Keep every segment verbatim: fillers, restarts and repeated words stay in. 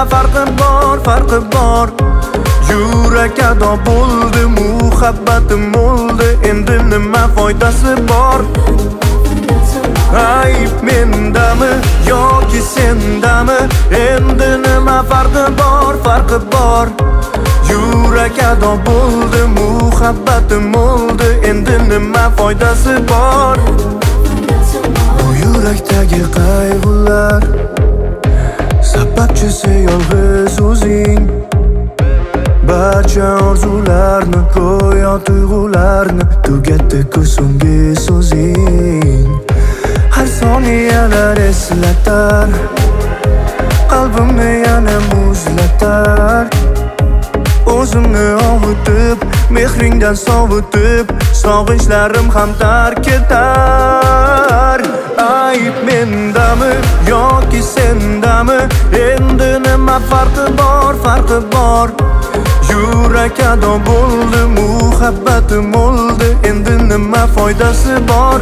nima farqi bor, farqi bor. Yurak ado bo'ldi, muhabbatim o'ldi, endi nima foydasi bor? Ayb mendami yoki sendami, endi nima farqi bor, farqi bor. Yurak ado bo'ldi, muhabbatim o'ldi, endi nima foydasi bor? Bu yurakdagi qayg'ular sababchisi yolg'iz o'zing. Barcha orzularni, go'yo tuyg'ularni tugatdi-ku so'nggi so'zing. Har soniyalar eslatar, qalbimni yana muzlatar. O'zimni ovutib, mehringdan sovutib, sog'inchlarim ham tark ketar. Ayb mendami yoki sendami, endi nima farqi bor, farqi bor. Yurak ado bo'ldi, muhabbatim o'ldi, endi nima foydasi bor?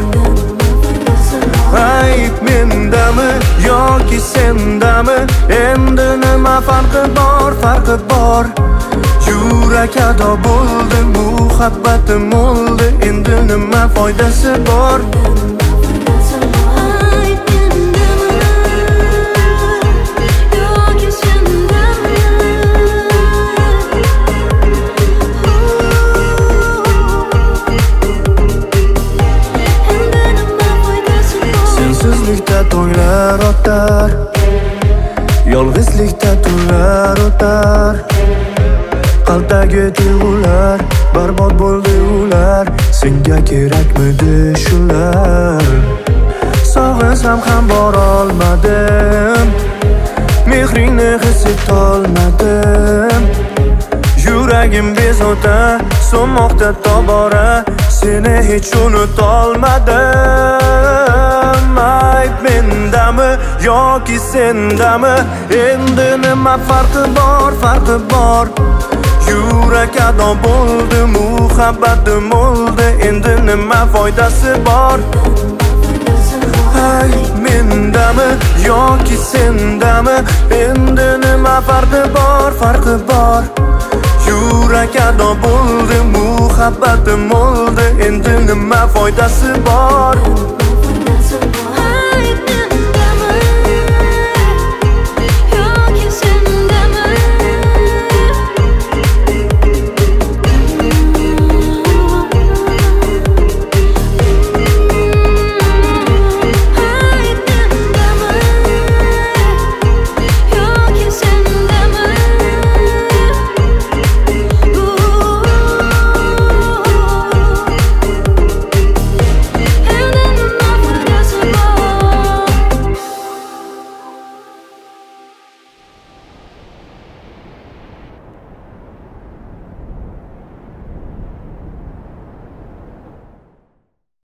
Ayb mendami yoki sendami, endi nima farqi bor, farqi bor. Yurak ado bo'ldi, muhabbatim o'ldi, endi nima foydasi bor? Sensizlikda to'ylar o'tar, yolg'izlikda tunlar o'tar. Qalbdagi tuyg'ular barbod bo'ldi ular, senga kerakmidi shular? Sog'insam ham borolmadim, mehringni his etolmadim. Yuragim bezovta so'nmoqda tobora, seni hech unutolmadim. Ayb mendami yoki sendami, endi nima farqi bor, farqi bor. Yurak ado bo'ldi, muhabbatim o'ldi, endi nima foydasi bor? Ayb mendami yoki sendami, endi nima farqi bor, farqi bor. Yurak ado bo'ldi, muhabbatim o'ldi, endi nima foydasi bor?